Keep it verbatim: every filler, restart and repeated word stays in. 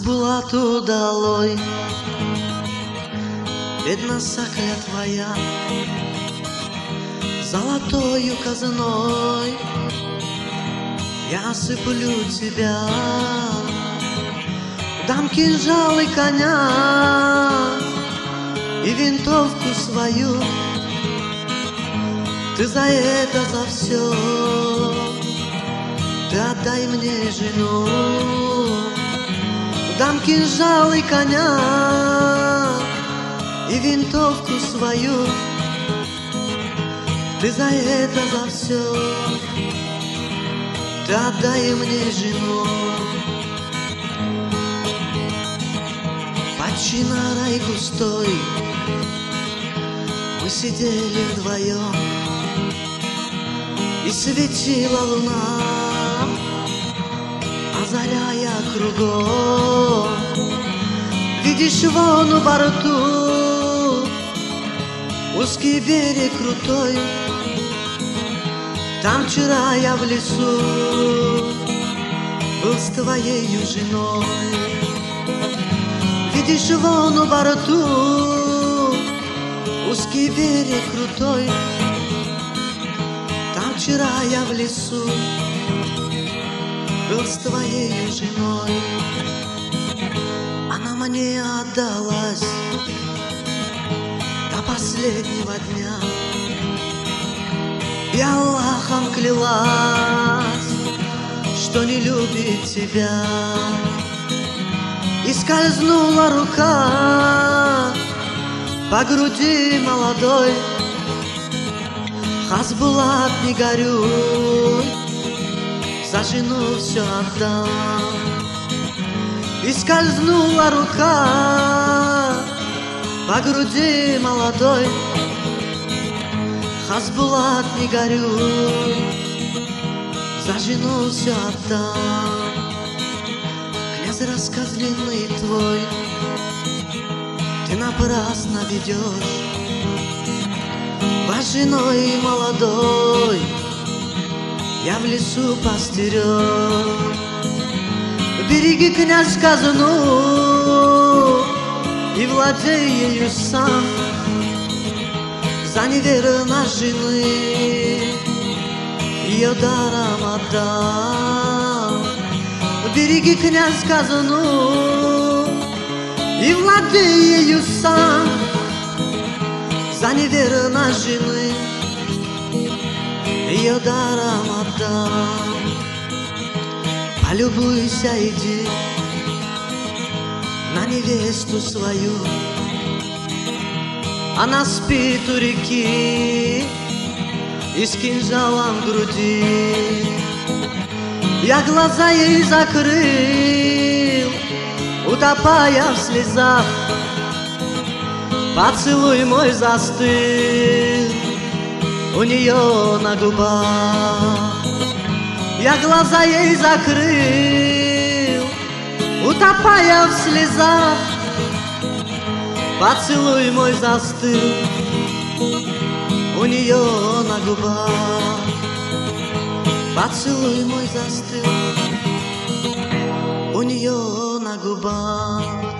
Хасбулату долой, бедна сакля твоя, золотою казной я осыплю тебя, дам кинжал и коня, и винтовку свою. Ты за это, за все, ты отдай мне жену. Дам кинжал и коня, и винтовку свою. Ты за это, за все, ты отдай мне жену. Под чинарой густой мы сидели вдвоем, и светила луна, озаряя кругом. Видишь, вон у борту узкий берег крутой, там вчера я в лесу был с твоею женой. Видишь, вон у борту узкий берег крутой, там вчера я в лесу был с твоею женой. Она мне отдалась до последнего дня, и Аллахом клялась, что не любит тебя. И скользнула рука по груди молодой. Хасбулат, не горюй, за жену все отдам. И скользнула рука по груди молодой. Хасбулат, не горюй, за жену все отдам. Князь рассказ длинный твой ты напрасно ведешь, вас женой молодой я в лесу постерег. Береги, князь, казну и владей ею сам, за неверность жены ее даром отдам. Береги, князь, казну и владей ею сам, за неверность жены ее даром отдам. Полюбуйся, иди на невесту свою, она спит у реки и с кинжалом в груди. Я глаза ей закрыл, утопая в слезах, поцелуй мой застыл у нее на губах. Я глаза ей закрыл, утопая в слезах, поцелуй мой застыл у нее на губах. Поцелуй мой застыл у нее на губах.